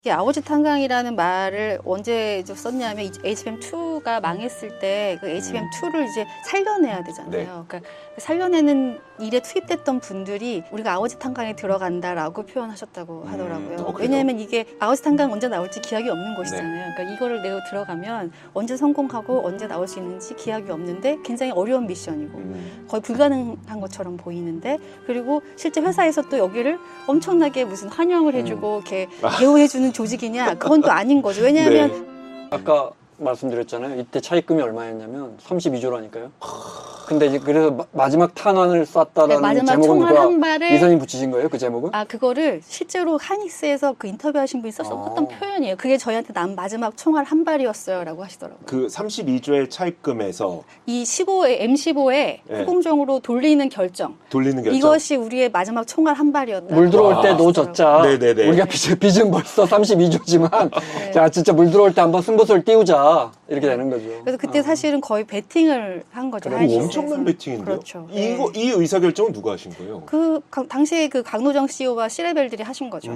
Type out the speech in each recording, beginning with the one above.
이게 아버지 탄광이라는 말을 언제 썼냐면 HBM2가 망했을 때 그 HBM2를 이제 살려내야 되잖아요. 네. 그러니까 살려내는 일에 투입됐던 분들이 우리가 아버지 탄광에 들어간다라고 표현하셨다고 하더라고요. 왜냐하면 이게 아버지 탄광 언제 나올지 기약이 없는 것이잖아요. 네. 그러니까 이거를 내가 들어가면 언제 성공하고 언제 나올 수 있는지 기약이 없는데 굉장히 어려운 미션이고 거의 불가능한 것처럼 보이는데, 그리고 실제 회사에서 또 여기를 엄청나게 무슨 환영을 해주고 이렇게 대우해주는 조직이냐, 그건 또 아닌 거죠. 왜냐하면 네. 아까 말씀드렸잖아요. 이때 차입금이 얼마였냐면 32조라니까요. 근데 이제 그래서 마지막 탄환을 쐈다라는 네, 마지막 제목은 총알 누가 한 발에 이사님 붙이신 거예요? 그 제목은? 그거를 실제로 하이닉스에서 그 인터뷰하신 분이 썼던 표현이에요. 그게 저희한테 난 마지막 총알 한 발이었어요라고 하시더라고요. 그 32조의 차입금에서 이 15의 M15에 후공정으로 돌리는 결정. 이것이 우리의 마지막 총알 한 발이었다. 물 들어올 때 노젓자. 네네네. 우리가 빚은 벌써 32조지만 네. 자 진짜 물 들어올 때 한번 승부수를 띄우자. 이렇게 되는 거죠. 그래서 그때 사실은 거의 베팅을 한 거죠. 엄청난 베팅인데요. 그렇죠. 이 의사결정은 누가 하신 거예요? 당시에 그 강노정 CEO와 C레벨들이 하신 거죠.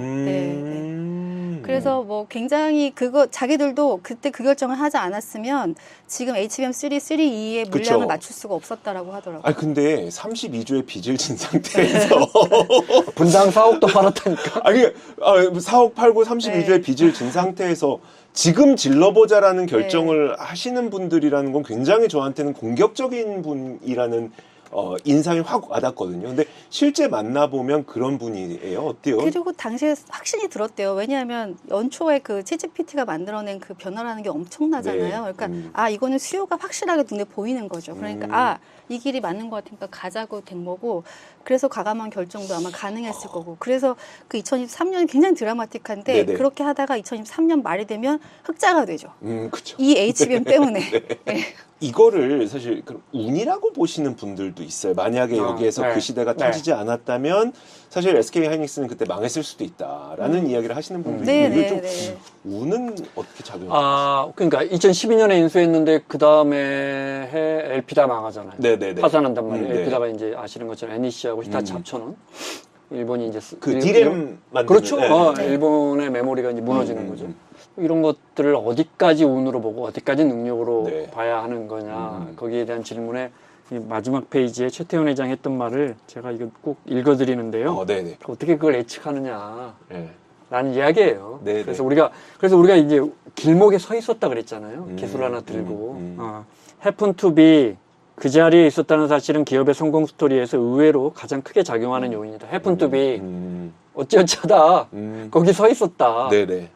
네. 그래서 뭐 굉장히 자기들도 그때 그 결정을 하지 않았으면 지금 HBM3, 3E의 물량을 맞출 수가 없었다라고 하더라고요. 근데 32조의 빚을 진 상태에서 분당 4억도 팔았다니까. 4억 팔고 32조의 빚을 진 상태에서 지금 질러보자라는 결정을 하시는 분들이라는 건 굉장히 저한테는 공격적인 분이라는 인상이 확 와닿거든요. 근데 실제 만나보면 그런 분이에요. 어때요? 그리고 당시에 확신이 들었대요. 왜냐하면 연초에 그 챗GPT가 만들어낸 그 변화라는 게 엄청나잖아요. 그러니까 이거는 수요가 확실하게 눈에 보이는 거죠. 그러니까 이 길이 맞는 것 같으니까 가자고 된 거고, 그래서 과감한 결정도 아마 가능했을 거고, 그래서 그 2023년이 굉장히 드라마틱한데 네네. 그렇게 하다가 2023년 말이 되면 흑자가 되죠. 그쵸. 이 HBM 때문에. 네. 이거를 사실 운이라고 보시는 분들도 있어요. 만약에 여기에서 그 시대가 터지지 않았다면 사실 SK 하이닉스는 그때 망했을 수도 있다라는 이야기를 하시는 분들도 있는데 좀 운은 어떻게 작용해요? 그러니까 2012년에 인수했는데 그 다음에 해 LP다 망하잖아요. 네네네. 파산한단 말이에요. LP다가 이제 아시는 것처럼 NEC하고 히타치 합쳐놓은 일본이 이제 디램 만드는. 그렇죠. 일본의 메모리가 이제 무너지는 거죠. 이런 것들을 어디까지 운으로 보고 어디까지 능력으로 봐야 하는 거냐. 거기에 대한 질문에 이 마지막 페이지에 최태원 회장이 했던 말을 제가 이거 꼭 읽어드리는데요. 어떻게 그걸 예측하느냐. 라는 이야기예요. 그래서 우리가 이제 길목에 서 있었다 그랬잖아요. 기술 하나 들고. happen to be 그 자리에 있었다는 사실은 기업의 성공 스토리에서 의외로 가장 크게 작용하는 요인이다. happen to be 어찌어찌하다 거기 서 있었다.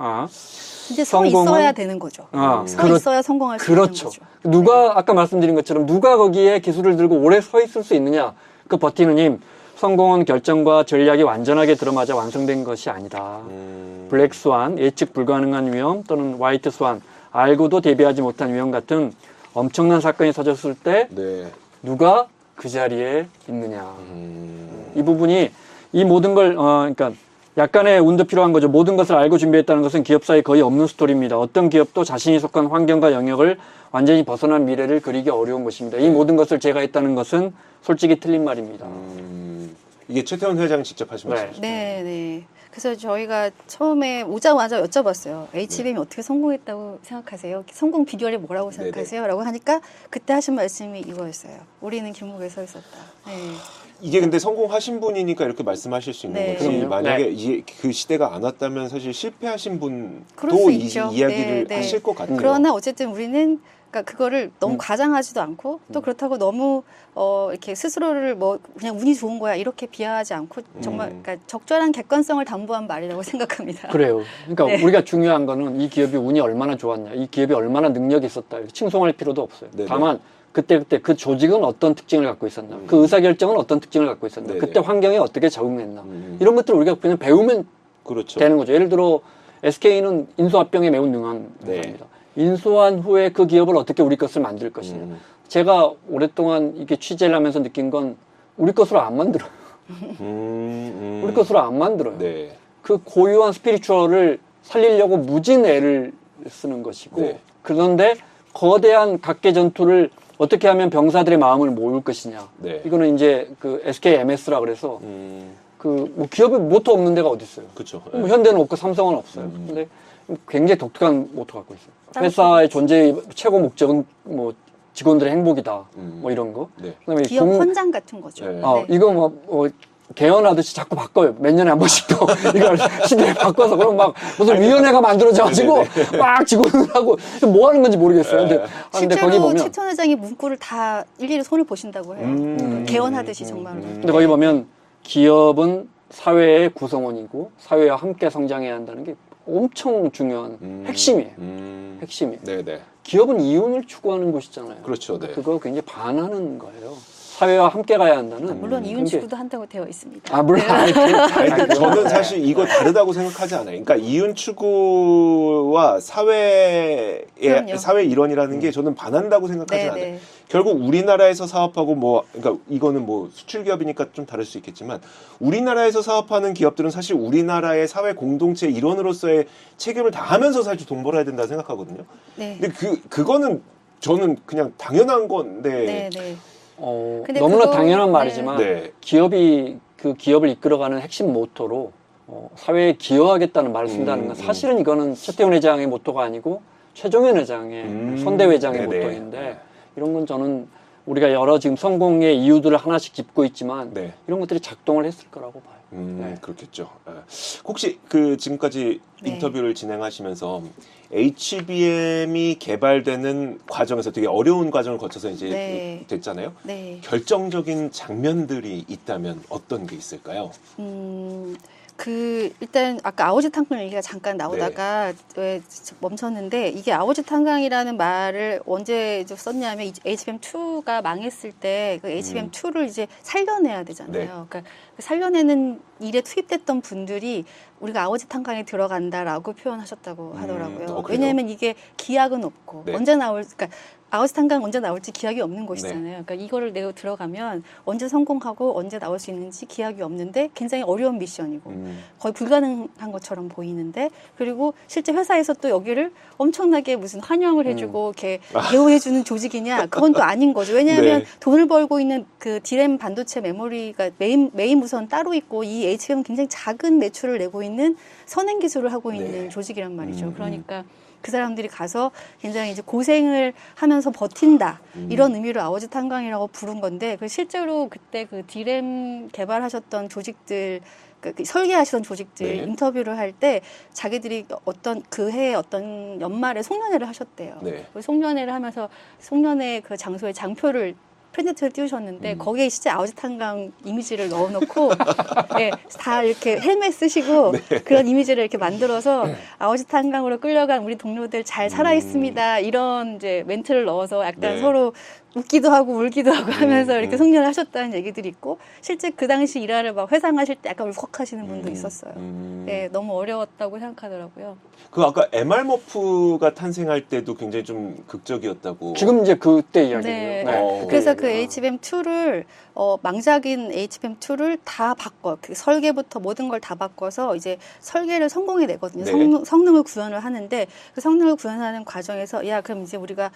이제 서 있어야 되는 거죠. 서 있어야 성공할 수 있는 거죠. 누가 아까 말씀드린 것처럼 누가 거기에 기술을 들고 오래 서 있을 수 있느냐. 그 버티는 힘. 성공은 결정과 전략이 완전하게 들어맞아 완성된 것이 아니다. 블랙스완, 예측 불가능한 위험 또는 화이트 스완, 알고도 대비하지 못한 위험 같은 엄청난 사건이 터졌을 때 누가 그 자리에 있느냐. 이 부분이 이 모든 걸 그러니까 약간의 운도 필요한 거죠. 모든 것을 알고 준비했다는 것은 기업사에 거의 없는 스토리입니다. 어떤 기업도 자신이 속한 환경과 영역을 완전히 벗어난 미래를 그리기 어려운 것입니다. 이 모든 것을 제가 했다는 것은 솔직히 틀린 말입니다. 이게 최태원 회장이 직접 하신 말씀이시죠? 네. 그래서 저희가 처음에 오자마자 여쭤봤어요. HBM이 어떻게 성공했다고 생각하세요? 성공 비결이 뭐라고 생각하세요? 라고 하니까 그때 하신 말씀이 이거였어요. 우리는 길목에 서 있었다. 이게 근데 성공하신 분이니까 이렇게 말씀하실 수 있는 거지. 만약에 그 시대가 안 왔다면 사실 실패하신 분도 이야기를 하실 것 같아요. 그러나 어쨌든 우리는 그거를 너무 과장하지도 않고 또 그렇다고 너무 이렇게 스스로를 그냥 운이 좋은 거야 이렇게 비하하지 않고 정말 적절한 객관성을 담보한 말이라고 생각합니다. 그래요. 그러니까 우리가 중요한 거는 이 기업이 운이 얼마나 좋았냐, 이 기업이 얼마나 능력이 있었다 이렇게 칭송할 필요도 없어요. 다만 그때 그 조직은 어떤 특징을 갖고 있었나, 그 의사결정은 어떤 특징을 갖고 있었나, 그때 환경에 어떻게 적응했나 이런 것들을 우리가 그냥 배우면 되는 거죠. 예를 들어 SK는 인수합병에 매우 능한 회사입니다. 인수한 후에 그 기업을 어떻게 우리 것을 만들 것이냐. 제가 오랫동안 이게 취재를 하면서 느낀 건 우리 것으로 안 만들어요. 우리 것으로 안 만들어요. 그 고유한 스피리추얼을 살리려고 무진 애를 쓰는 것이고 그런데 거대한 각계 전투를 어떻게 하면 병사들의 마음을 모을 것이냐. 이거는 이제 그 SK MS라 그래서 뭐 기업에 모토 없는 데가 어디 있어요? 그렇죠. 뭐 현대는 없고 삼성은 없어요. 근데 굉장히 독특한 모토 갖고 있어요. 회사의 존재의 최고 목적은 뭐 직원들의 행복이다. 뭐 이런 거. 네. 그다음에 기업 헌장 같은 거죠. 네. 네. 이거 뭐 개헌하듯이 자꾸 바꿔요. 몇 년에 한 번씩 또 이걸 시대에 바꿔서 그럼 막 무슨 위원회가 만들어져가지고 막 직원들하고 뭐 하는 건지 모르겠어요. 근데 실제로 거기 보면 최 회장이 문구를 다 일일이 손을 보신다고 해요. 개헌하듯이 정말로. 근데 거기 보면 기업은 사회의 구성원이고 사회와 함께 성장해야 한다는 게 엄청 중요한 핵심이에요. 핵심이에요. 네네. 기업은 이윤을 추구하는 곳이잖아요. 그렇죠. 네. 그거 굉장히 반하는 거예요. 사회와 함께 가야 한다는. 물론 이윤 추구도 한다고 되어 있습니다. 아, 물론. 아니, 저는 사실 이거 다르다고 생각하지 않아요. 그러니까 이윤 추구와 사회 일원이라는 게 저는 반한다고 생각하지 않아요. 네. 결국 우리나라에서 사업하고 그러니까 이거는 뭐 수출 기업이니까 좀 다를 수 있겠지만 우리나라에서 사업하는 기업들은 사실 우리나라의 사회 공동체 일원으로서의 책임을 다하면서 사실 돈 벌어야 된다 생각하거든요. 네. 근데 그거는 저는 그냥 당연한 건데. 네. 근데 너무나 당연한 말이지만 네. 기업이 그 기업을 이끌어가는 핵심 모토로 사회에 기여하겠다는 말을 쓴다는 건 사실은 이거는 최태원 회장의 모토가 아니고 최종현 회장의 손대 회장의 네네. 모토인데 이런 건 저는 우리가 여러 지금 성공의 이유들을 하나씩 짚고 있지만 네. 이런 것들이 작동을 했을 거라고 봐요. 네. 그렇겠죠. 혹시 지금까지 네. 인터뷰를 진행하시면서 HBM이 개발되는 과정에서 되게 어려운 과정을 거쳐서 이제 됐잖아요. 네. 결정적인 장면들이 있다면 어떤 게 있을까요? 일단 아까 아오지 탄광 얘기가 잠깐 나오다가 왜 멈췄는데 이게 아오지 탄광이라는 말을 언제 썼냐면 HBM2가 망했을 때 그 HBM2를 이제 살려내야 되잖아요. 네. 그러니까 살려내는 일에 투입됐던 분들이 우리가 아오지 탄광에 들어간다라고 표현하셨다고 하더라고요. 왜냐하면 이게 기약은 없고 언제 그러니까 아오지 탄광 언제 나올지 기약이 없는 곳이잖아요. 그러니까 이거를 내가 들어가면 언제 성공하고 언제 나올 수 있는지 기약이 없는데 굉장히 어려운 미션이고 거의 불가능한 것처럼 보이는데 그리고 실제 회사에서 또 여기를 엄청나게 무슨 환영을 해주고 이렇게 대우해주는 조직이냐 그건 또 아닌 거죠. 왜냐하면 돈을 벌고 있는 그 디램 반도체 메모리가 메인 무선 따로 있고 이 HBM은 굉장히 작은 매출을 내고 있는 선행 기술을 하고 있는 조직이란 말이죠. 그러니까 그 사람들이 가서 굉장히 이제 고생을 하면서 버틴다. 이런 의미로 아오지 탄광이라고 부른 건데, 실제로 그때 그 디램 개발하셨던 조직들, 설계하시던 조직들 인터뷰를 할 때 자기들이 그 해에 어떤 연말에 송년회를 하셨대요. 송년회를 하면서 송년회 그 장소에 장표를 프린트를 띄우셨는데 거기에 진짜 아오지 탄광 이미지를 넣어놓고 다 이렇게 헬멧 쓰시고 그런 이미지를 이렇게 만들어서 아오지 탄광으로 끌려간 우리 동료들 잘 살아 있습니다. 이런 이제 멘트를 넣어서 약간 서로 웃기도 하고 울기도 하고 하면서 이렇게 송년을 하셨다는 얘기들이 있고 실제 그 당시 일화를 막 회상하실 때 약간 울컥하시는 분도 있었어요. 너무 어려웠다고 생각하더라고요. 그 아까 MR머프가 탄생할 때도 굉장히 좀 극적이었다고. 지금 이제 그때 이야기예요. 그래서 그 HBM2를 망작인 HBM2를 다 바꿔. 그 설계부터 모든 걸 다 바꿔서 이제 설계를 성공해 내거든요. 성능을 구현을 하는데 그 성능을 구현하는 과정에서 그럼 이제 우리가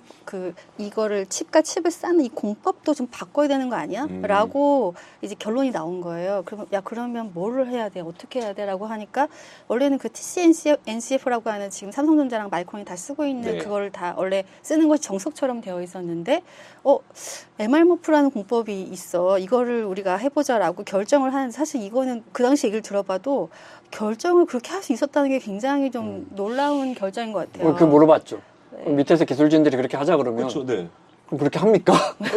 이거를 칩과 칩을 쌓는 이 공법도 좀 바꿔야 되는 거 아니야? 라고 이제 결론이 나온 거예요. 그러면 뭐를 해야 돼? 어떻게 해야 돼? 라고 하니까 원래는 그 TC-NCF라고 하는 지금 삼성전자랑 마이크론이 다 쓰고 있는 그걸 다 원래 쓰는 것이 정석처럼 되어 있었는데 MR머프라는 공법이 있어. 이거를 우리가 해보자라고 결정을 하는데 사실 이거는 그 당시 얘기를 들어봐도 결정을 그렇게 할 수 있었다는 게 굉장히 좀 놀라운 결정인 것 같아요. 그 물어봤죠. 밑에서 기술진들이 그렇게 하자 그러면 그렇죠. 그럼 그렇게 합니까?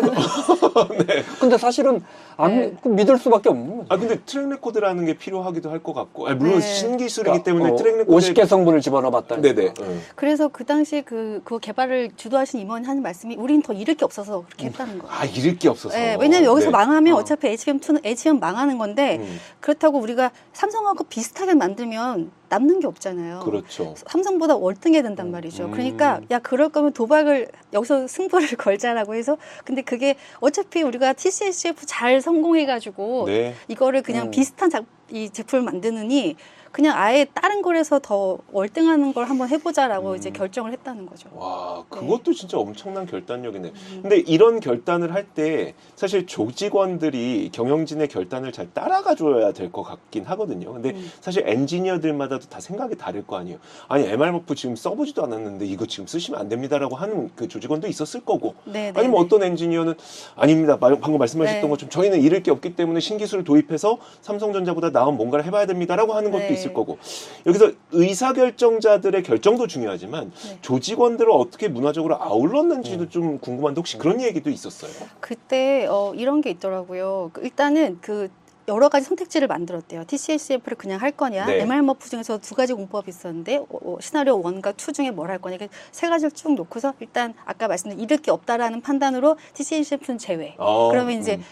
근데 사실은 믿을 수밖에 없는 거죠. 근데 트랙 레코드라는 게 필요하기도 할 것 같고. 물론 신기술이기 때문에 트랙 레코드 50개 성분을 집어넣어봤다. 그래서 그 당시 그 개발을 주도하신 임원이 하는 말씀이 우린 더 잃을 게 없어서 그렇게 했다는 거예요. 잃을 게 없어서. 왜냐면 여기서 망하면 어차피 HBM 망하는 건데 그렇다고 우리가 삼성하고 비슷하게 만들면 남는 게 없잖아요. 그렇죠. 삼성보다 월등해야 된단 말이죠. 그러니까 그럴 거면 도박을 여기서 승부를 걸자라고 해서 근데 그게 어차피 우리가 TCSF 잘 성공해가지고 이거를 그냥 비슷한 이 제품을 만드느니 그냥 아예 다른 거에서 더 월등한 걸 한번 해보자라고 이제 결정을 했다는 거죠. 와, 그것도 진짜 엄청난 결단력이네. 근데 이런 결단을 할 때 사실 조직원들이 경영진의 결단을 잘 따라가 줘야 될 것 같긴 하거든요. 근데 사실 엔지니어들마다도 다 생각이 다를 거 아니에요. 아니, MR머프 지금 써보지도 않았는데 이거 지금 쓰시면 안 됩니다라고 하는 그 조직원도 있었을 거고. 아니면 어떤 엔지니어는 아닙니다. 방금 말씀하셨던 것처럼 저희는 잃을 게 없기 때문에 신기술을 도입해서 삼성전자보다 나은 뭔가를 해봐야 됩니다라고 하는 것도 있을 거고. 여기서 의사결정자들의 결정도 중요하지만 조직원들을 어떻게 문화적으로 아울렀는지도 좀 궁금한데 혹시 그런 얘기도 있었어요? 그때 이런 게 있더라고요. 일단은 여러 가지 선택지를 만들었대요. TCACF를 그냥 할 거냐, MR머프 중에서 두 가지 공법이 있었는데 시나리오 1과 2 중에 뭘 할 거냐, 세 가지를 쭉 놓고서 일단 아까 말씀드린 잃을 게 없다라는 판단으로 TCACF는 제외. 그러면 이제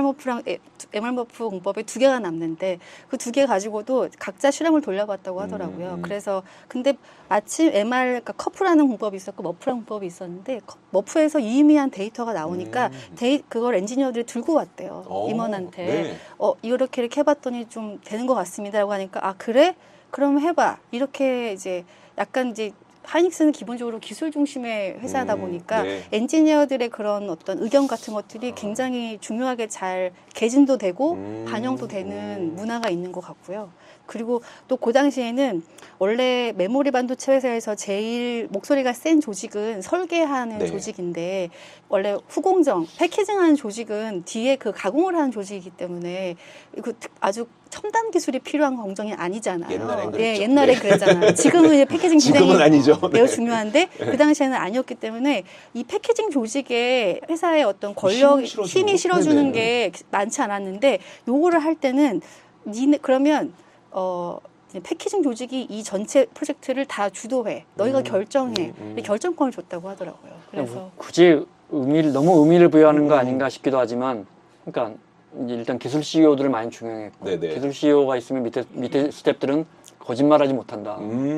MR머프 공법에 두 개가 남는데 그 두 개 가지고도 각자 실험을 돌려봤다고 하더라고요. 그래서 근데 마침 그러니까 커프라는 공법이 있었고 머프라는 공법이 있었는데 머프에서 유의미한 데이터가 나오니까 그걸 엔지니어들이 들고 왔대요. 임원한테. 이렇게 해봤더니 좀 되는 것 같습니다라고 하니까 아 그래? 그럼 해봐. 이렇게 이제 약간 이제 하이닉스는 기본적으로 기술 중심의 회사다 보니까 엔지니어들의 그런 어떤 의견 같은 것들이 굉장히 중요하게 잘 개진도 되고 반영도 되는 문화가 있는 것 같고요. 그리고 또 그 당시에는 원래 메모리 반도체 회사에서 제일 목소리가 센 조직은 설계하는 조직인데 원래 후공정, 패키징하는 조직은 뒤에 그 가공을 하는 조직이기 때문에 아주 첨단 기술이 필요한 공정이 아니잖아요. 옛날엔 그랬죠. 옛날에 그랬잖아요. 지금은 이제 패키징 굉장히 지금은 아니죠. 매우 중요한데 그 당시에는 아니었기 때문에 이 패키징 조직의 회사의 어떤 권력, 힘이 실어주는 게 많지 않았는데 요거를 할 때는 그러면 패키징 조직이 이 전체 프로젝트를 다 주도해. 너희가 결정해. 결정권을 줬다고 하더라고요. 그래서 굳이 너무 의미를 부여하는 거 아닌가 싶기도 하지만, 그러니까 일단 기술 CEO들을 많이 중용했고, 기술 CEO가 있으면 밑에 스텝들은 거짓말하지 못한다.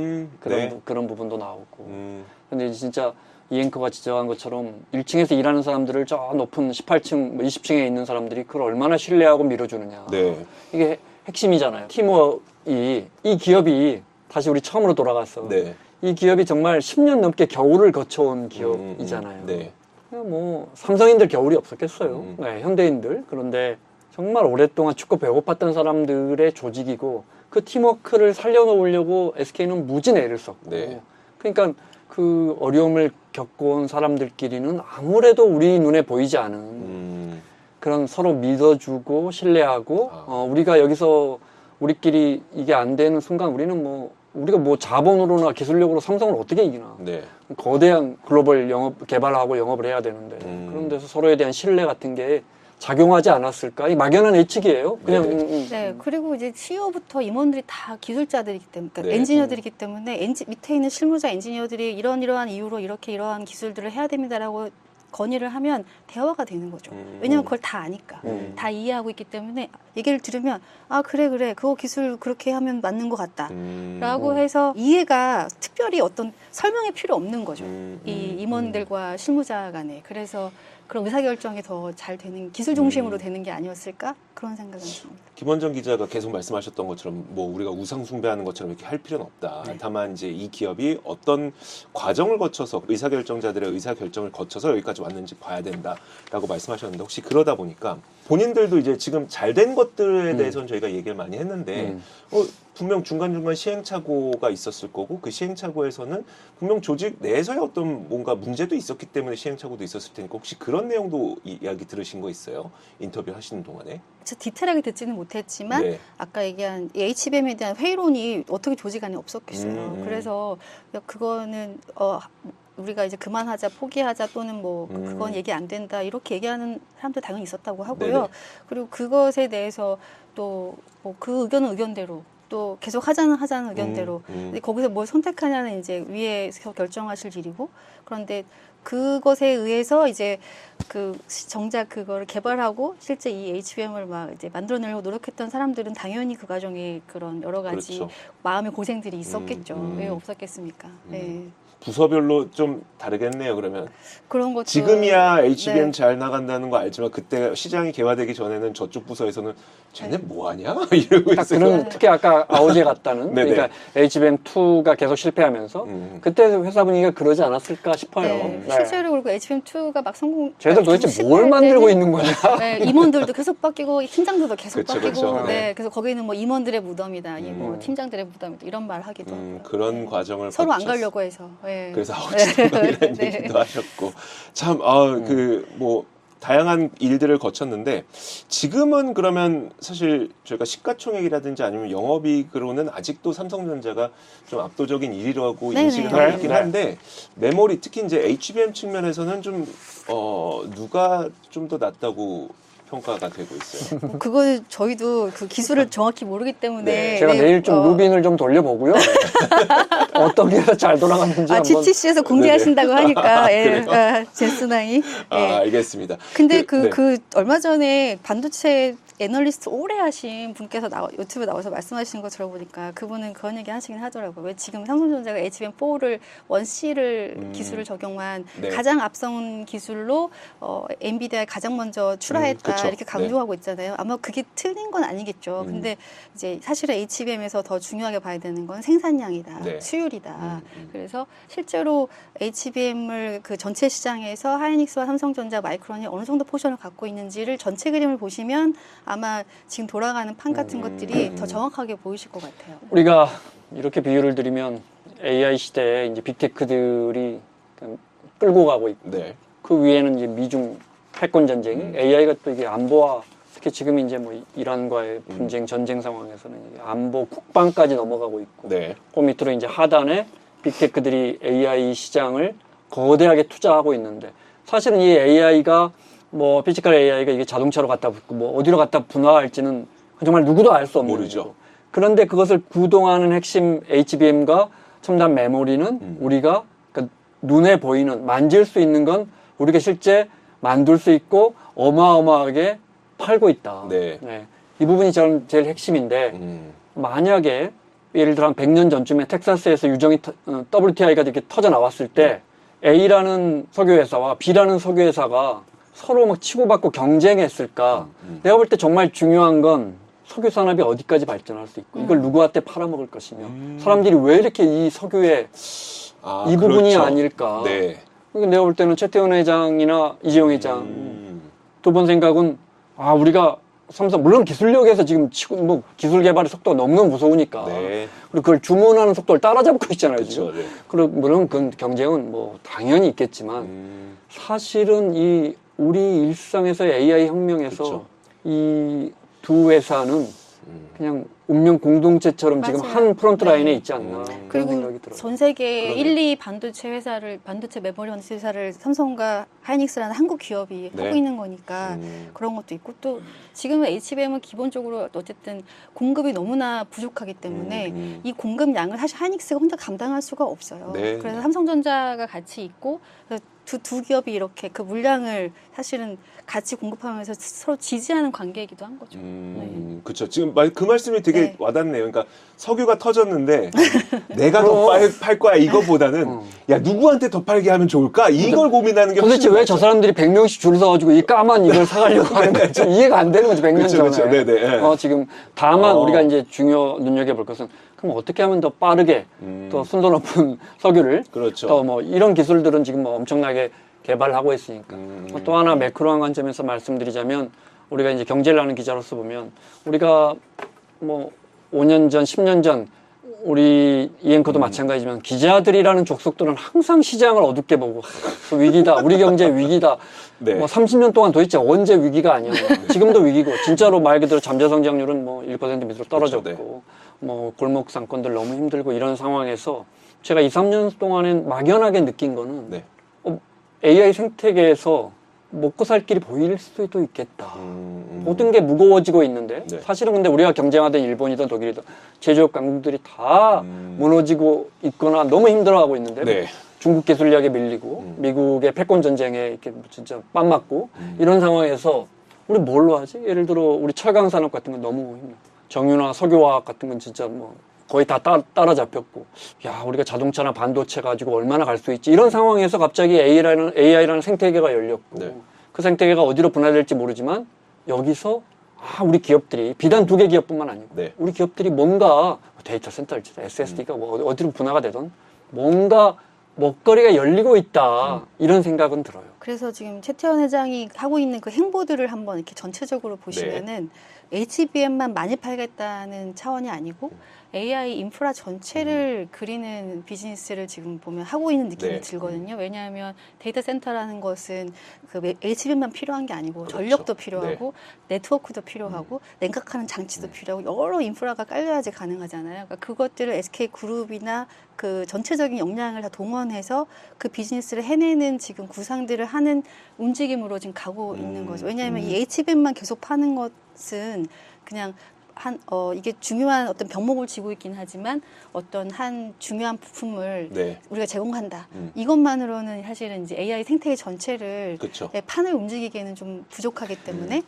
그런 부분도 나오고. 근데 진짜 이 앵커가 지적한 것처럼 1층에서 일하는 사람들을 저 높은 18층, 20층에 있는 사람들이 그걸 얼마나 신뢰하고 밀어주느냐. 이게 핵심이잖아요. 팀워크이, 이 기업이 다시 우리 처음으로 돌아갔어. 이 기업이 정말 10년 넘게 겨울을 거쳐온 기업이잖아요. 뭐 삼성인들 겨울이 없었겠어요. 현대인들. 그런데 정말 오랫동안 춥고 배고팠던 사람들의 조직이고 그 팀워크를 살려놓으려고 SK는 무진 애를 썼고 그러니까 그 어려움을 겪어온 사람들끼리는 아무래도 우리 눈에 보이지 않은 그런 서로 믿어주고 신뢰하고 우리가 여기서 우리끼리 이게 안 되는 순간 우리가 뭐 자본으로나 기술력으로 삼성을 어떻게 이기나. 거대한 글로벌 개발하고 영업을 해야 되는데 그런 데서 서로에 대한 신뢰 같은 게 작용하지 않았을까? 이 막연한 예측이에요. 그냥. 그리고 이제 CEO부터 임원들이 다 기술자들이기 때문에, 그러니까 엔지니어들이기 때문에 밑에 있는 실무자 엔지니어들이 이러한 이유로 이러한 기술들을 해야 됩니다라고 건의를 하면 대화가 되는 거죠. 왜냐하면 그걸 다 아니까. 다 이해하고 있기 때문에 얘기를 들으면 아 그래 그거 기술 그렇게 하면 맞는 것 같다 라고 해서 이해가 특별히 어떤 설명이 필요 없는 거죠. 이 임원들과 실무자 간에. 그래서 그런 의사결정이 더 잘 되는 기술 중심으로 되는 게 아니었을까? 그런 생각은 듭니다. 김원정 기자가 계속 말씀하셨던 것처럼 뭐 우리가 우상숭배하는 것처럼 이렇게 할 필요는 없다. 다만 이제 이 기업이 어떤 과정을 거쳐서 의사결정자들의 의사결정을 거쳐서 여기까지 왔는지 봐야 된다라고 말씀하셨는데 혹시 그러다 보니까 본인들도 이제 지금 잘된 것들에 대해서는 저희가 얘기를 많이 했는데 분명 중간중간 시행착오가 있었을 거고 그 시행착오에서는 분명 조직 내에서의 어떤 뭔가 문제도 있었기 때문에 시행착오도 있었을 테니까 혹시 그런 내용도 이야기 들으신 거 있어요? 인터뷰 하시는 동안에? 디테일하게 듣지는 못했지만 아까 얘기한 HBM에 대한 회의론이 어떻게 조직 안에 없었겠어요. 그래서 그거는 우리가 이제 그만하자, 포기하자 또는 뭐 그건 얘기 안 된다 이렇게 얘기하는 사람도 당연히 있었다고 하고요. 그리고 그것에 대해서 또 뭐 그 의견은 의견대로 또 계속 하자는 의견대로 근데 거기서 뭘 선택하냐는 이제 위에서 결정하실 일이고 그런데 그것에 의해서 이제 정작 그거를 개발하고 실제 이 HBM을 막 이제 만들어내려고 노력했던 사람들은 당연히 그 과정에 그런 여러 가지 마음의 고생들이 있었겠죠. 왜 없었겠습니까? 부서별로 좀 다르겠네요. 그러면 그런 것도 지금이야 HBM 네. 잘 나간다는 거 알지만 그때 시장이 개화되기 전에는 저쪽 부서에서는 쟤네 뭐하냐 이러고 딱 있어요. 그런 특히 아까 아우지에 갔다는 네네. 그러니까 HBM2가 계속 실패하면서 그때 회사 분위기가 그러지 않았을까 싶어요. 네. 네. 실제로 그리고 HBM2가 막 성공. 쟤들 도대체 실패할 뭘 만들고 때는 있는 거냐? 네, 임원들도 계속 바뀌고 팀장들도 계속 그쵸, 바뀌고, 그쵸. 네. 네. 그래서 거기는 뭐 임원들의 무덤이다, 뭐 팀장들의 무덤이다 이런 말 하기도 하고요. 그런 네. 과정을 서로 안 거쳤어요. 가려고 해서. 네. 그래서 아우지동이라는 네. 얘기도 하셨고 참 뭐 다양한 일들을 거쳤는데 지금은 그러면 사실 저희가 시가총액이라든지 아니면 영업이익으로는 아직도 삼성전자가 좀 압도적인 1위라고 네네. 인식을 하고 있긴 네. 한데 메모리 특히 이제 HBM 측면에서는 좀 누가 좀 더 낫다고 평가가 되고 있어요. 뭐 그거 저희도 그 기술을 정확히 모르기 때문에 네. 제가 네, 내일 좀 루빈을 좀 돌려보고요. 어떤 게 더 잘 돌아가는지 한번. GTC에서 공개하신다고 하니까 예, 젠스나이. 알겠습니다. 근데 네. 얼마 전에 반도체 애널리스트 오래 하신 분께서 유튜브에 나와서 말씀하시는 거 들어보니까 그분은 그런 얘기 하시긴 하더라고요. 왜 지금 삼성전자가 HBM4를 원C를 기술을 적용한 네. 가장 앞선 기술로 엔비디아에 가장 먼저 출하했다 그쵸. 이렇게 강조하고 있잖아요. 아마 그게 틀린 건 아니겠죠. 근데 이제 사실은 HBM에서 더 중요하게 봐야 되는 건 생산량이다, 네. 수율이다. 그래서 실제로 HBM을 그 전체 시장에서 하이닉스와 삼성전자, 마이크론이 어느 정도 포션을 갖고 있는지를 전체 그림을 보시면 아마 지금 돌아가는 판 같은 것들이 더 정확하게 보이실 것 같아요. 우리가 이렇게 비유를 드리면 AI 시대에 이제 빅테크들이 끌고 가고 있고 네. 그 위에는 이제 미중 패권 전쟁이 AI가 또 이게 안보와 특히 지금 이제 뭐 이란과의 분쟁 전쟁 상황에서는 이게 안보 국방까지 넘어가고 있고 네. 그 밑으로 이제 하단에 빅테크들이 AI 시장을 거대하게 투자하고 있는데 사실은 이 AI가 뭐 피지컬 AI가 이게 자동차로 갖다 붙고 뭐 어디로 갖다 분화할지는 정말 누구도 알 수 없는 모르죠. 거고. 그런데 그것을 구동하는 핵심 HBM과 첨단 메모리는 우리가 그러니까 눈에 보이는 만질 수 있는 건 우리가 실제 만들 수 있고 어마어마하게 팔고 있다. 네. 이 부분이 저는 제일 핵심인데 만약에 예를 들어 한 100년 전쯤에 텍사스에서 유정이 WTI가 이렇게 터져 나왔을 때 A라는 석유회사와 B라는 석유회사가 서로 막 치고받고 경쟁했을까? 내가 볼 때 정말 중요한 건 석유 산업이 어디까지 발전할 수 있고 이걸 누구한테 팔아먹을 것이며 사람들이 왜 이렇게 이 석유에 이 부분이 그렇죠. 아닐까? 네. 그러니까 내가 볼 때는 최태원 회장이나 이재용 회장 두 번 생각은 우리가 삼성 물론 기술력에서 지금 뭐 기술 개발의 속도가 너무 무서우니까 네. 그리고 그걸 주문하는 속도를 따라잡고 있잖아요. 그렇죠. 지금. 네. 그리고 물론 그 경쟁은 뭐 당연히 있겠지만 사실은 이 우리 일상에서의 AI 혁명에서 그쵸. 이 두 회사는 그냥 운명 공동체처럼 지금 맞아요. 한 프론트 라인에 네. 있지 않나 그런 그리고 생각이 들어요. 전 세계 그러네요. 1, 2 반도체 메모리 반도체 회사를 삼성과 하이닉스라는 한국 기업이 네. 하고 있는 거니까 그런 것도 있고 또 지금은 HBM은 기본적으로 어쨌든 공급이 너무나 부족하기 때문에 이 공급량을 사실 하이닉스가 혼자 감당할 수가 없어요. 네. 그래서 삼성전자가 같이 있고 그래서 두 기업이 이렇게 그 물량을 사실은 같이 공급하면서 서로 지지하는 관계이기도 한 거죠. 그렇죠. 지금 그 말씀이 되게 네. 와닿네요. 그러니까 석유가 터졌는데 내가 더 팔 거야 이거보다는 야 누구한테 더 팔게 하면 좋을까 이걸 고민하는 게 도대체 왜 저 사람들이 100명씩 줄 서가지고 이 까만 이걸 사가려고 하는 거지? 좀 이해가 안 되는 거지, 100년 그쵸, 전에. 그쵸. 네네. 지금 다만 우리가 이제 눈여겨볼 것은 그럼 어떻게 하면 더 빠르게 더 순도 높은 석유를 그렇죠. 또 뭐 이런 기술들은 지금 뭐 엄청나게 개발하고 있으니까. 또 하나 매크로한 관점에서 말씀드리자면 우리가 이제 경제를 하는 기자로서 보면 우리가 뭐 5년 전, 10년 전 우리 이앵커도 마찬가지지만 기자들이라는 족속들은 항상 시장을 어둡게 보고 위기다, 우리 경제 위기다. 네. 뭐 30년 동안 도대체 언제 위기가 아니었나. 지금도 위기고 진짜로 말 그대로 잠재 성장률은 뭐 1% 밑으로 떨어졌고 그렇죠, 뭐 골목 상권들 너무 힘들고 이런 상황에서 제가 2, 3년 동안엔 막연하게 느낀 거는 네. AI 생태계에서 먹고 살 길이 보일 수도 있겠다. 모든 게 무거워지고 있는데 네. 사실은 근데 우리가 경쟁하던 일본이든 독일이든 제조업 강국들이 다 무너지고 있거나 너무 힘들어하고 있는데 네. 중국 기술력에 밀리고 미국의 패권 전쟁에 이렇게 진짜 빰 맞고 이런 상황에서 우리 뭘로 하지? 예를 들어 우리 철강 산업 같은 건 너무 힘들어. 정유나 석유화학 같은 건 진짜 뭐 거의 다 따라잡혔고, 야, 우리가 자동차나 반도체 가지고 얼마나 갈 수 있지? 이런 상황에서 갑자기 AI라는 생태계가 열렸고, 네. 그 생태계가 어디로 분화될지 모르지만, 여기서, 우리 기업들이, 비단 2개 기업뿐만 아니고, 네. 우리 기업들이 뭔가, 데이터 센터일지, SSD가 뭐 어디로 분화가 되든, 뭔가 먹거리가 열리고 있다. 이런 생각은 들어요. 그래서 지금 최태원 회장이 하고 있는 그 행보들을 한번 이렇게 전체적으로 보시면은 HBM만 많이 팔겠다는 차원이 아니고 AI 인프라 전체를 그리는 비즈니스를 지금 보면 하고 있는 느낌이 네. 들거든요. 왜냐하면 데이터 센터라는 것은 그 HBM만 필요한 게 아니고 그렇죠. 전력도 필요하고 네트워크도 필요하고 냉각하는 장치도 필요하고 여러 인프라가 깔려야지 가능하잖아요. 그러니까 그것들을 SK그룹이나 그 전체적인 역량을 다 동원해서 그 비즈니스를 해내는 지금 구상들을 하는 움직임으로 지금 가고 있는 거죠. 왜냐하면 이 HBM만 계속 파는 것은 그냥 이게 중요한 어떤 병목을 쥐고 있긴 하지만 어떤 한 중요한 부품을 네. 우리가 제공한다. 이것만으로는 사실은 이제 AI 생태계 전체를 그쵸. 판을 움직이기에는 좀 부족하기 때문에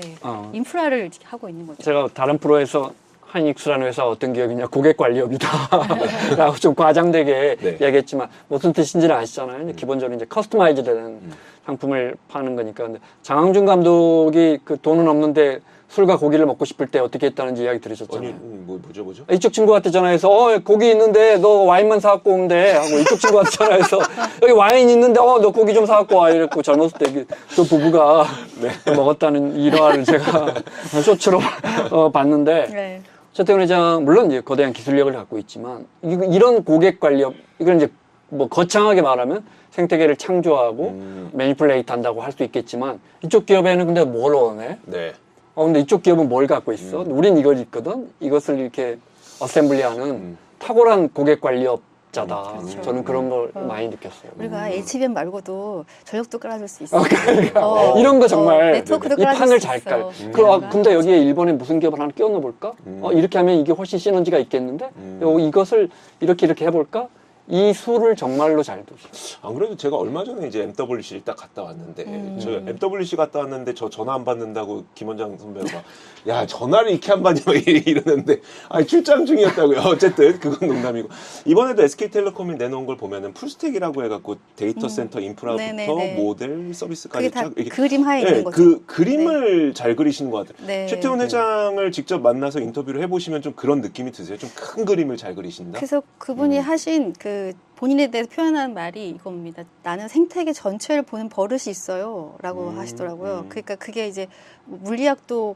인프라를 하고 있는 거죠. 제가 다른 프로에서 하이닉스라는 회사 어떤 기업이냐, 고객관리업이다. 라고 좀 과장되게 네. 얘기했지만, 무슨 뜻인지는 아시잖아요. 기본적으로 이제 커스터마이즈 되는 상품을 파는 거니까. 근데 장항준 감독이 그 돈은 없는데 술과 고기를 먹고 싶을 때 어떻게 했다는지 이야기 들으셨잖아요. 아니, 뭐죠? 이쪽 친구한테 전화해서, 고기 있는데 너 와인만 사갖고 오면 돼. 하고 이쪽 친구한테 전화해서, 여기 와인 있는데, 너 고기 좀 사갖고 와. 이랬고, 젊었을 때 그 부부가 먹었다는 일화를 제가 쇼츠로 봤는데, 네. 최태원 회장, 물론 이제 거대한 기술력을 갖고 있지만, 이런 고객 관리업, 이건 이제 뭐 거창하게 말하면 생태계를 창조하고 매니플레이트 한다고 할 수 있겠지만, 이쪽 기업에는 근데 뭘 원해? 네. 근데 이쪽 기업은 뭘 갖고 있어? 우린 이걸 있거든? 이것을 이렇게 어셈블리하는 탁월한 고객 관리업자다. 그렇죠. 저는 그런 걸 많이 느꼈어요. 우리가 HBM 말고도 전력도 깔아줄 수 있어요. 이런 거 정말 네트워크도 이 깔아줄 판을 수 잘 깔. 있어. 근데 여기에 일본에 무슨 기업을 하나 끼워 넣어볼까? 이렇게 하면 이게 훨씬 시너지가 있겠는데? 이것을 이렇게 해볼까? 이 수를 정말로 잘 두시. 안 그래도 제가 얼마 전에 이제 MWC를 딱 갔다 왔는데, 저 MWC 갔다 왔는데 저 전화 안 받는다고 김원장 선배가 야, 전화를 이렇게 안 받냐 이러는데, 아니, 출장 중이었다고요. 어쨌든 그건 농담이고. 이번에도 SK텔레콤이 내놓은 걸 보면은 풀스택이라고 해갖고 데이터 센터 인프라부터 네네네. 모델 서비스까지 그게 다 이렇게 그림 하에 네, 있는 거죠. 그 그림을 잘 그리시는 것 같아요. 네. 최태원 회장을 직접 만나서 인터뷰를 해보시면 좀 그런 느낌이 드세요? 좀 큰 그림을 잘 그리신다? 그래서 그분이 하신 그 본인에 대해서 표현하는 말이 이겁니다. 나는 생태계 전체를 보는 버릇이 있어요. 라고 하시더라고요. 그러니까 그게 이제 물리학도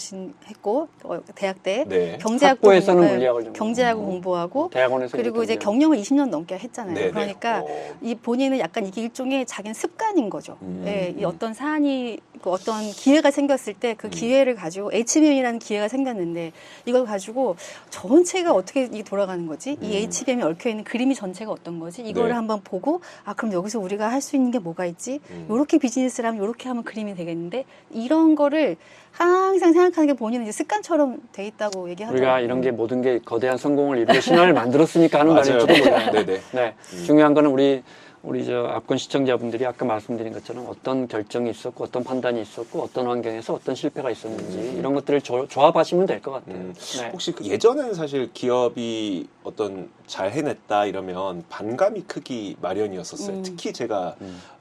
했고, 대학 때. 네. 학부에서는 물리학을 좀 경제학을 공부하고. 대학원에서 그리고 이제 경제학. 경영을 20년 넘게 했잖아요. 네네. 그러니까 이 본인은 약간 이게 일종의 자기는 습관인 거죠. 예, 이 어떤 사안이, 어떤 기회가 생겼을 때 그 기회를 가지고 HBM이라는 기회가 생겼는데 이걸 가지고 전체가 어떻게 이게 돌아가는 거지? 이 HBM이 얽혀있는 그림이 전체가 어떤 거지? 이거를 네. 한번 보고 그럼 여기서 우리가 할 수 있는 게 뭐가 있지? 요렇게 비즈니스를 하면 요렇게 하면 그림이 되겠는데 이런 거를 항상 생각하는 게 본인은 이제 습관처럼 돼 있다고 얘기하더라고요. 우리가 이런 게 모든 게 거대한 성공을 이루고 신화를 만들었으니까 하는 맞아요. 말일지도 몰라요. 네네. 네. 중요한 거는 우리 저 앞권 시청자분들이 아까 말씀드린 것처럼 어떤 결정이 있었고 어떤 판단이 있었고 어떤 환경에서 어떤 실패가 있었는지 이런 것들을 조합하시면 될 것 같아요. 네. 혹시 예전에는 사실 기업이 어떤 잘 해냈다 이러면 반감이 크기 마련이었었어요. 특히 제가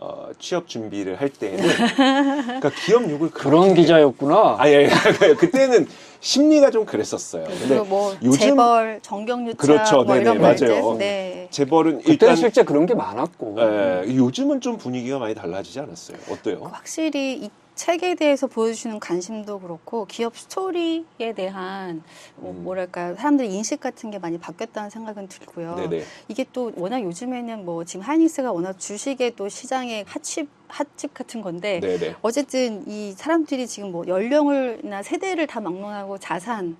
취업 준비를 할 때는 그러니까 기업 욕을 그런 기자였구나. 아예 그때는 심리가 좀 그랬었어요. 근데 그리고 뭐 재벌, 정경유착 그렇죠. 뭐 네네, 이런 말들. 맞아요. 네. 재벌은 그때 일단 실제 그런 게 많았고. 요즘은 좀 분위기가 많이 달라지지 않았어요? 어때요? 확실히 이 책에 대해서 보여주시는 관심도 그렇고 기업 스토리에 대한 뭐랄까 사람들의 인식 같은 게 많이 바뀌었다는 생각은 들고요. 네네. 이게 또 워낙 요즘에는 뭐 지금 하이닉스가 워낙 주식의 또 시장의 핫집 같은 건데 네네. 어쨌든 이 사람들이 지금 뭐 연령을나 세대를 다 막론하고 자산,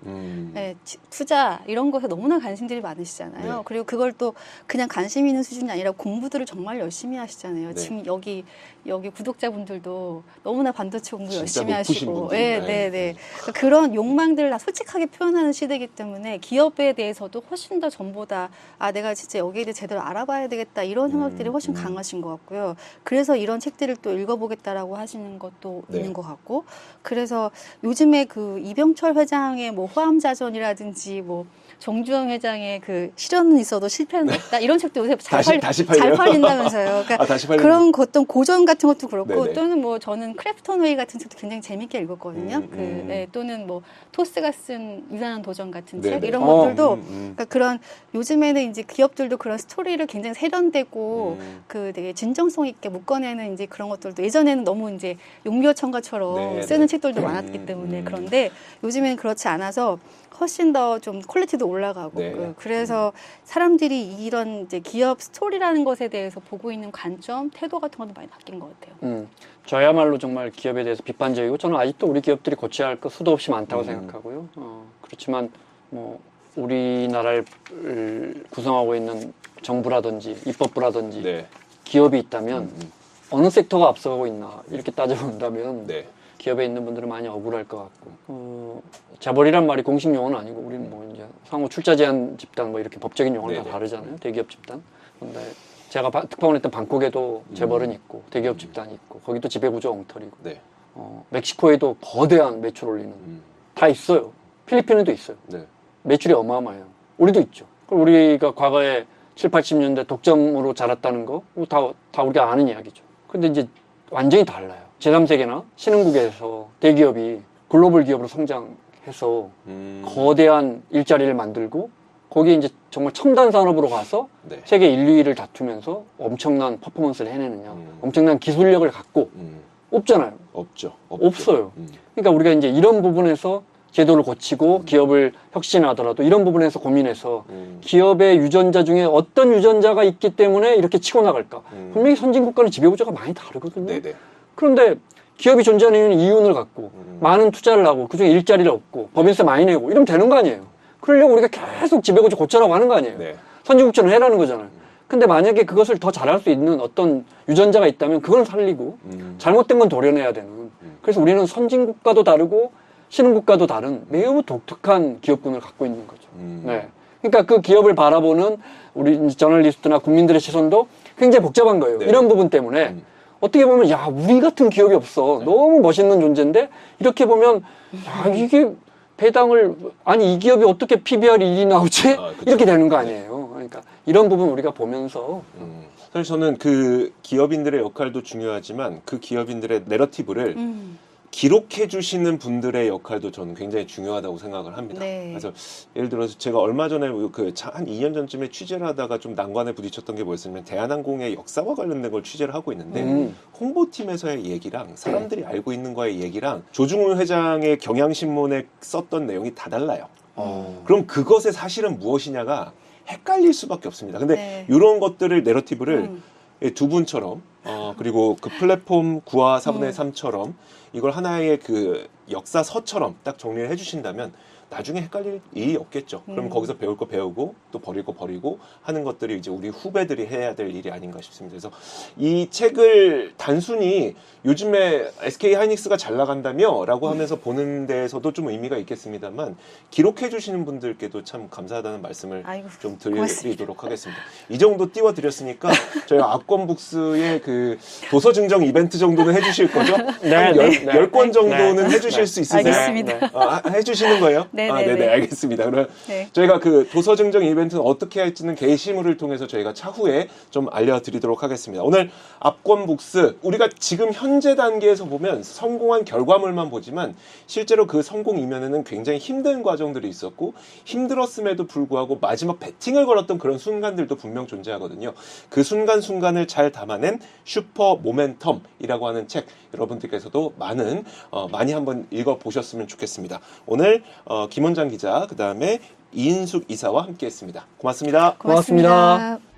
투자 이런 것에 너무나 관심들이 많으시잖아요. 네. 그리고 그걸 또 그냥 관심 있는 수준이 아니라 공부들을 정말 열심히 하시잖아요. 네. 지금 여기 구독자분들도 너무나 반도체 공부 진짜 열심히 높으신 하시고, 분들이네. 네. 그러니까 그런 욕망들을 다 솔직하게 표현하는 시대이기 때문에 기업에 대해서도 훨씬 더 전보다 내가 진짜 여기에 대해 제대로 알아봐야 되겠다 이런 생각들이 훨씬 강하신 것 같고요. 그래서 이런 책들을 또 읽어보겠다라고 하시는 것도 네. 있는 것 같고, 그래서 요즘에 그 이병철 회장의 뭐 호암자전이라든지 뭐 정주영 회장의 그 실현은 있어도 실패는 없다 이런 책도 요새 다시 잘 팔려요? 팔린다면서요. 그러니까 다시 팔리는 그런 어떤 고전 같은 것도 그렇고 네네. 또는 뭐 저는 크래프톤 웨이 같은 책도 굉장히 재밌게 읽었거든요. 또는 뭐 토스가 쓴 유난한 도전 같은 책 네네. 이런 것들도 그러니까 그런 요즘에는 이제 기업들도 그런 스토리를 굉장히 세련되고 그 되게 진정성 있게 묶어내는 이제 그런 것들도 예전에는 너무 이제 용묘천가처럼 네네. 쓰는 책들도 많았기 때문에 그런데 요즘에는 그렇지 않아서 훨씬 더 좀 퀄리티도 올라가고 네. 그래서 사람들이 이런 이제 기업 스토리라는 것에 대해서 보고 있는 관점, 태도 같은 것도 많이 바뀐 것 같아요. 저야말로 정말 기업에 대해서 비판적이고 저는 아직도 우리 기업들이 고쳐야 할 것 수도 없이 많다고 생각하고요. 그렇지만 뭐 우리나라를 구성하고 있는 정부라든지 입법부라든지 네. 기업이 있다면 어느 섹터가 앞서가고 있나 이렇게 따져본다면 네. 기업에 있는 분들은 많이 억울할 것 같고 재벌이란 말이 공식 용어는 아니고 우리는 뭐 이제 상호 출자 제한 집단 뭐 이렇게 법적인 용어는 다 네네. 다르잖아요. 대기업 집단. 근데 제가 특파원 했던 방콕에도 재벌은 있고 대기업 집단이 있고 거기도 지배구조 엉터리고 네. 멕시코에도 거대한 매출 올리는 다 있어요. 필리핀에도 있어요. 네. 매출이 어마어마해요. 우리도 있죠. 그리고 우리가 과거에 7, 80년대 독점으로 자랐다는 거 다 우리가 아는 이야기죠. 근데 이제 완전히 달라요. 제3세계나 신흥국에서 대기업이 글로벌 기업으로 성장해서 거대한 일자리를 만들고 거기에 이제 정말 첨단 산업으로 가서 네. 세계 1, 2위를 다투면서 엄청난 퍼포먼스를 해내느냐, 엄청난 기술력을 갖고 없잖아요. 없죠. 없어요. 그러니까 우리가 이제 이런 부분에서 제도를 고치고 기업을 혁신하더라도 이런 부분에서 고민해서 기업의 유전자 중에 어떤 유전자가 있기 때문에 이렇게 치고 나갈까. 분명히 선진국가는 지배구조가 많이 다르거든요. 네네. 그런데 기업이 존재하는 이윤을 갖고 많은 투자를 하고 그중에 일자리를 얻고 법인세 많이 내고 이러면 되는 거 아니에요. 그러려고 우리가 계속 지배구조 고쳐라고 하는 거 아니에요. 네. 선진국처럼 해라는 거잖아요. 근데 만약에 그것을 더 잘할 수 있는 어떤 유전자가 있다면 그건 살리고 잘못된 건 도려내야 되는. 그래서 우리는 선진국가도 다르고 신흥국가도 다른 매우 독특한 기업군을 갖고 있는 거죠. 네. 그러니까 그 기업을 바라보는 우리 저널리스트나 국민들의 시선도 굉장히 복잡한 거예요. 네. 이런 부분 때문에 어떻게 보면 야 우리 같은 기업이 없어. 너무 멋있는 존재인데 이렇게 보면 야 이게 배당을 아니 이 기업이 어떻게 PBR 1이 나오지? 이렇게 되는 거 아니에요. 그러니까 이런 부분 우리가 보면서 사실 저는 그 기업인들의 역할도 중요하지만 그 기업인들의 내러티브를 기록해 주시는 분들의 역할도 저는 굉장히 중요하다고 생각을 합니다. 네. 그래서 예를 들어서 제가 얼마 전에 한 2년 전쯤에 취재를 하다가 좀 난관에 부딪혔던 게 뭐였냐면 대한항공의 역사와 관련된 걸 취재를 하고 있는데 홍보팀에서의 얘기랑 사람들이 알고 있는 거의 얘기랑 조중훈 회장의 경향신문에 썼던 내용이 다 달라요. 그럼 그것의 사실은 무엇이냐가 헷갈릴 수밖에 없습니다. 근데 이런 것들을 내러티브를 두 분처럼 그리고 그 플랫폼 9와 4분의 3처럼 이걸 하나의 그 역사서처럼 딱 정리를 해주신다면 나중에 헷갈릴 일이 없겠죠. 그럼 거기서 배울 거 배우고 또 버릴 거 버리고 하는 것들이 이제 우리 후배들이 해야 될 일이 아닌가 싶습니다. 그래서 이 책을 단순히 요즘에 SK 하이닉스가 잘 나간다며 라고 하면서 보는 데에서도 좀 의미가 있겠습니다만 기록해 주시는 분들께도 참 감사하다는 말씀을 좀 드리도록 하겠습니다. 이 정도 띄워드렸으니까 저희 압권북스의 그 도서 증정 이벤트 정도는 해주실 거죠? 네, 한 네, 10권 정도는 네, 해주실 수 있으세요? 알겠습니다. 해주시는 거예요? 네네, 알겠습니다. 그럼 저희가 그 도서 증정 이벤트는 어떻게 할지는 게시물을 통해서 저희가 차후에 좀 알려드리도록 하겠습니다. 오늘 압권북스 우리가 지금 현재 단계에서 보면 성공한 결과물만 보지만 실제로 그 성공 이면에는 굉장히 힘든 과정들이 있었고 힘들었음에도 불구하고 마지막 배팅을 걸었던 그런 순간들도 분명 존재하거든요. 그 순간순간을 잘 담아낸 슈퍼 모멘텀이라고 하는 책 여러분들께서도 많이 한번 읽어보셨으면 좋겠습니다. 오늘 김원장 기자, 그 다음에 이인숙 이사와 함께했습니다. 고맙습니다. 고맙습니다.